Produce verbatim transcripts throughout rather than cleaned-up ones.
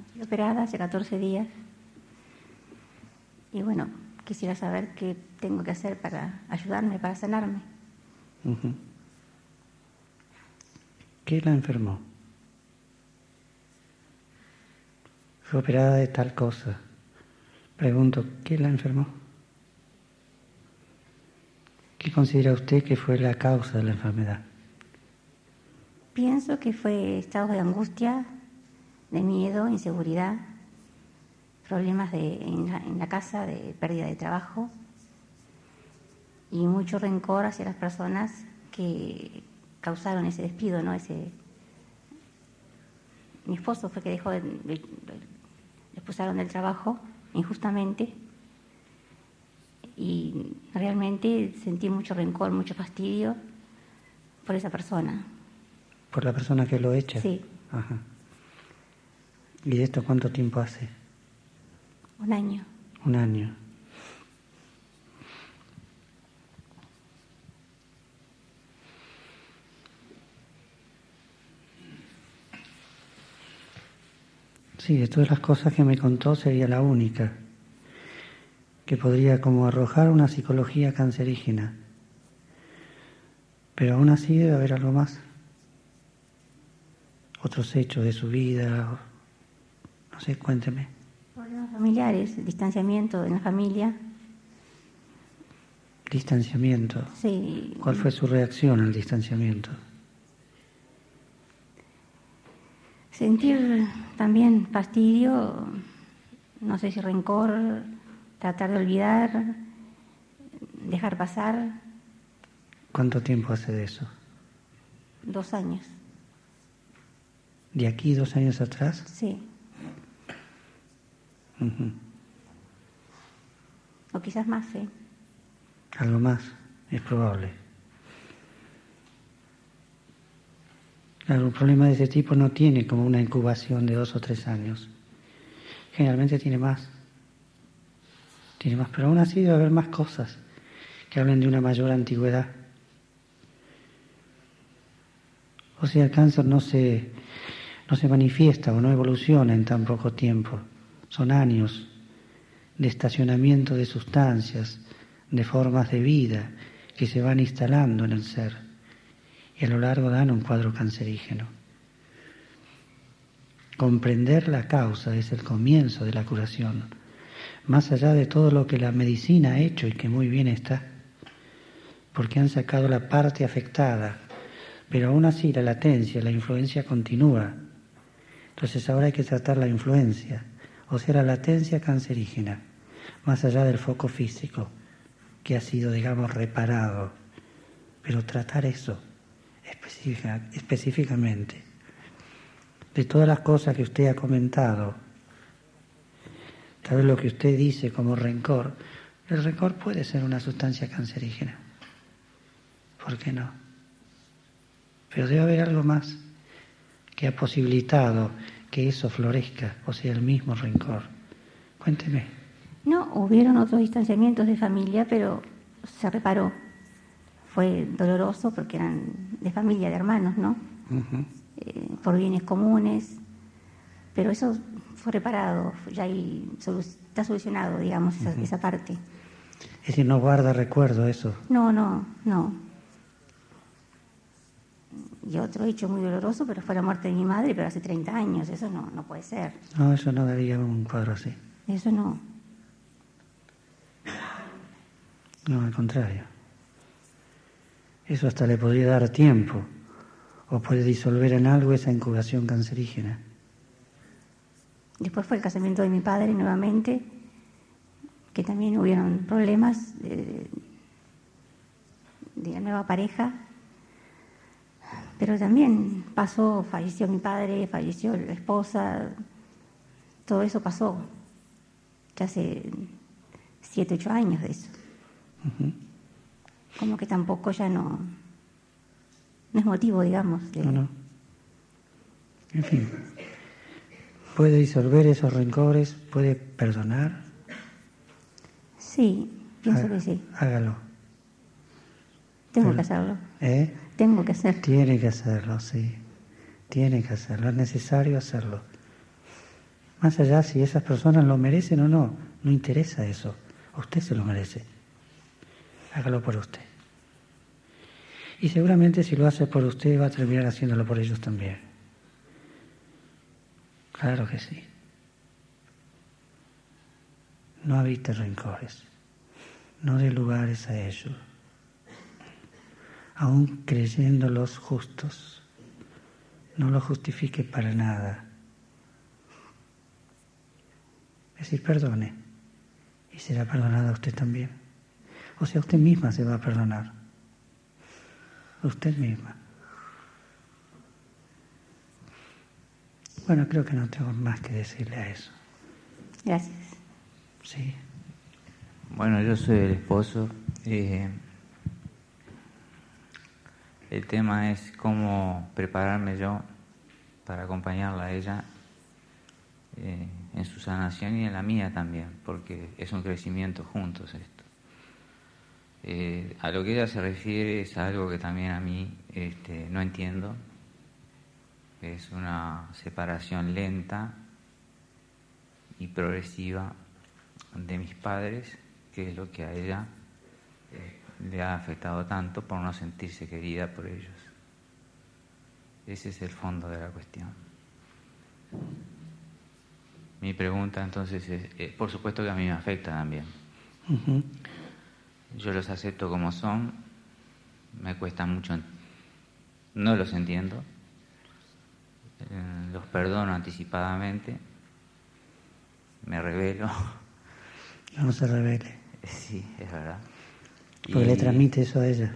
Fui operada hace catorce días. Y bueno, quisiera saber qué tengo que hacer para ayudarme, para sanarme. Uh-huh. ¿Qué la enfermó? Fue operada de tal cosa. Pregunto, ¿qué la enfermó? ¿Qué considera usted que fue la causa de la enfermedad? Pienso que fue estados de angustia, de miedo, inseguridad, problemas de, en, la, en la casa, de pérdida de trabajo y mucho rencor hacia las personas que causaron ese despido, ¿no? Ese, mi esposo fue que dejó, de, de, de, le expulsaron del trabajo injustamente y realmente sentí mucho rencor, mucho fastidio por esa persona. ¿Por la persona que lo echa? Sí. Ajá. ¿Y de esto cuánto tiempo hace? Un año. Un año. Sí, de todas las cosas que me contó sería la única que podría como arrojar una psicología cancerígena. Pero aún así debe haber algo más. Otros hechos de su vida, no sé, cuénteme. Problemas familiares, distanciamiento en la familia. Distanciamiento. Sí. ¿Cuál fue su reacción al distanciamiento? Sentir también fastidio, no sé si rencor, tratar de olvidar, dejar pasar. ¿Cuánto tiempo hace de eso? Dos años. ¿De aquí dos años atrás? Sí. Uh-huh. O quizás más, sí. Algo más, es probable. Claro, un problema de ese tipo no tiene como una incubación de dos o tres años. Generalmente tiene más. Tiene más, pero aún así debe haber más cosas que hablen de una mayor antigüedad. O sea, el cáncer no se, no se manifiesta o no evoluciona en tan poco tiempo. Son años de estacionamiento de sustancias, de formas de vida que se van instalando en el ser y a lo largo dan un cuadro cancerígeno. Comprender la causa es el comienzo de la curación, más allá de todo lo que la medicina ha hecho y que muy bien está, porque han sacado la parte afectada, pero aún así la latencia, la influencia continúa. Entonces ahora hay que tratar la influencia, o sea, la latencia cancerígena, más allá del foco físico, que ha sido, digamos, reparado, pero tratar eso específica, específicamente. De todas las cosas que usted ha comentado, tal vez lo que usted dice como rencor, el rencor puede ser una sustancia cancerígena. ¿Por qué no? Pero debe haber algo más que ha posibilitado que eso florezca, o sea, el mismo rencor. Cuénteme. No, hubieron otros distanciamientos de familia, pero se reparó. Fue doloroso porque eran de familia, de hermanos, ¿no? Uh-huh. Eh, por bienes comunes, pero eso fue reparado, ya ahí solu- está solucionado, digamos, esa, Uh-huh. esa parte. Es decir, no guarda recuerdo eso. No, no, no. Y otro hecho muy doloroso, pero fue la muerte de mi madre, pero hace treinta años, eso no, no puede ser. No, eso no daría un cuadro así. Eso no. No, al contrario. Eso hasta le podría dar tiempo, o puede disolver en algo esa incubación cancerígena. Después fue el casamiento de mi padre nuevamente, que también hubieron problemas de, de la nueva pareja, pero también pasó, falleció mi padre, falleció la esposa, todo eso pasó, ya hace siete, ocho años de eso. Uh-huh. Como que tampoco ya no, no es motivo, digamos. De... No, no. En fin, puede disolver esos rencores, puede perdonar. Sí, pienso Haga, que sí. Hágalo. Tengo Pero, que hacerlo. ¿Eh? Tengo que hacerlo. Tiene que hacerlo, sí. Tiene que hacerlo. Es necesario hacerlo. Más allá si esas personas lo merecen o no, no interesa eso. Usted se lo merece. Hágalo por usted. Y seguramente si lo hace por usted va a terminar haciéndolo por ellos también. Claro que sí. No habite rencores. No dé lugares a ellos. Aún creyéndolos justos, no los justifique para nada. Es decir, perdone, y será perdonada usted también. O sea, usted misma se va a perdonar. Usted misma. Bueno, creo que no tengo más que decirle a eso. Gracias. Sí. Bueno, yo soy el esposo. Eh, el tema es cómo prepararme yo para acompañarla a ella eh, en su sanación y en la mía también, porque es un crecimiento juntos esto. Eh, a lo que ella se refiere es algo que también a mí este, no entiendo. Es una separación lenta y progresiva de mis padres, que es lo que a ella eh, le ha afectado tanto por no sentirse querida por ellos. Ese es el fondo de la cuestión. Mi pregunta entonces es, eh, por supuesto que a mí me afecta también. Uh-huh. Yo los acepto como son, me cuesta mucho, no los entiendo, eh, los perdono anticipadamente, me rebelo. No se revele. Sí, es verdad. Porque y le transmite eso a ella.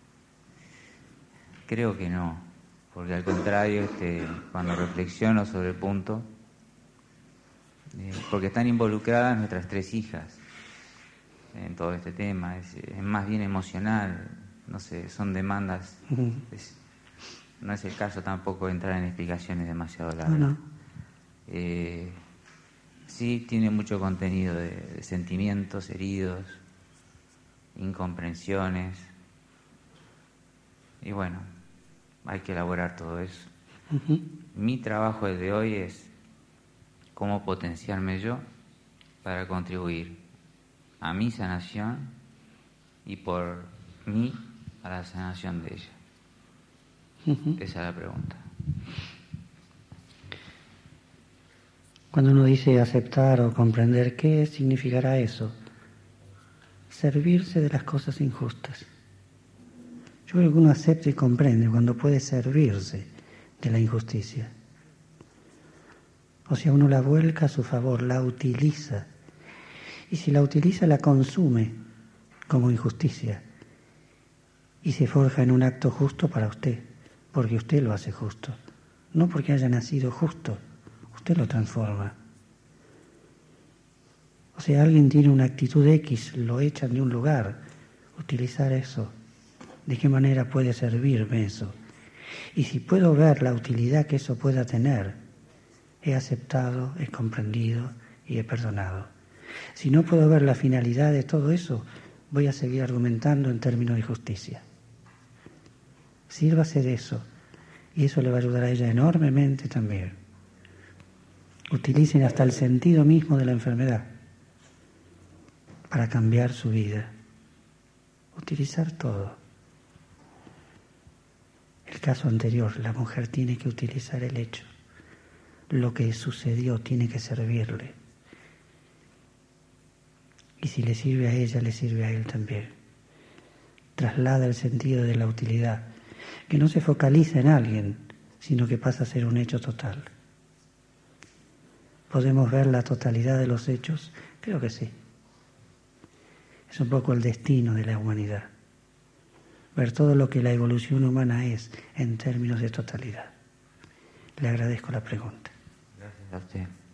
Creo que no, porque al contrario, este, cuando reflexiono sobre el punto, eh, porque están involucradas nuestras tres hijas en todo este tema, es, es más bien emocional, no sé, son demandas, Uh-huh. es, no es el caso tampoco entrar en explicaciones demasiado largas. No, no. Eh, sí tiene mucho contenido de, de sentimientos heridos, incomprensiones, y bueno, hay que elaborar todo eso. Uh-huh. Mi trabajo el de hoy es cómo potenciarme yo para contribuir a mi sanación y por mí a la sanación de ella. Uh-huh. Esa es la pregunta. Cuando uno dice aceptar o comprender, ¿qué significará eso? Servirse de las cosas injustas. Yo creo que uno acepta y comprende cuando puede servirse de la injusticia. O sea, uno la vuelca a su favor, la utiliza. Y si la utiliza, la consume como injusticia. Y se forja en un acto justo para usted, porque usted lo hace justo. No porque haya nacido justo, usted lo transforma. O sea, alguien tiene una actitud X, lo echan de un lugar, utilizar eso. ¿De qué manera puede servirme eso? Y si puedo ver la utilidad que eso pueda tener, he aceptado, he comprendido y he perdonado. Si no puedo ver la finalidad de todo eso, voy a seguir argumentando en términos de justicia. Sírvase de eso, y eso le va a ayudar a ella enormemente también. Utilicen hasta el sentido mismo de la enfermedad para cambiar su vida. Utilizar todo. El caso anterior, la mujer tiene que utilizar el hecho. Lo que sucedió tiene que servirle. Y si le sirve a ella, le sirve a él también. Traslada el sentido de la utilidad, que no se focaliza en alguien, sino que pasa a ser un hecho total. ¿Podemos ver la totalidad de los hechos? Creo que sí. Es un poco el destino de la humanidad. Ver todo lo que la evolución humana es en términos de totalidad. Le agradezco la pregunta. Gracias a usted.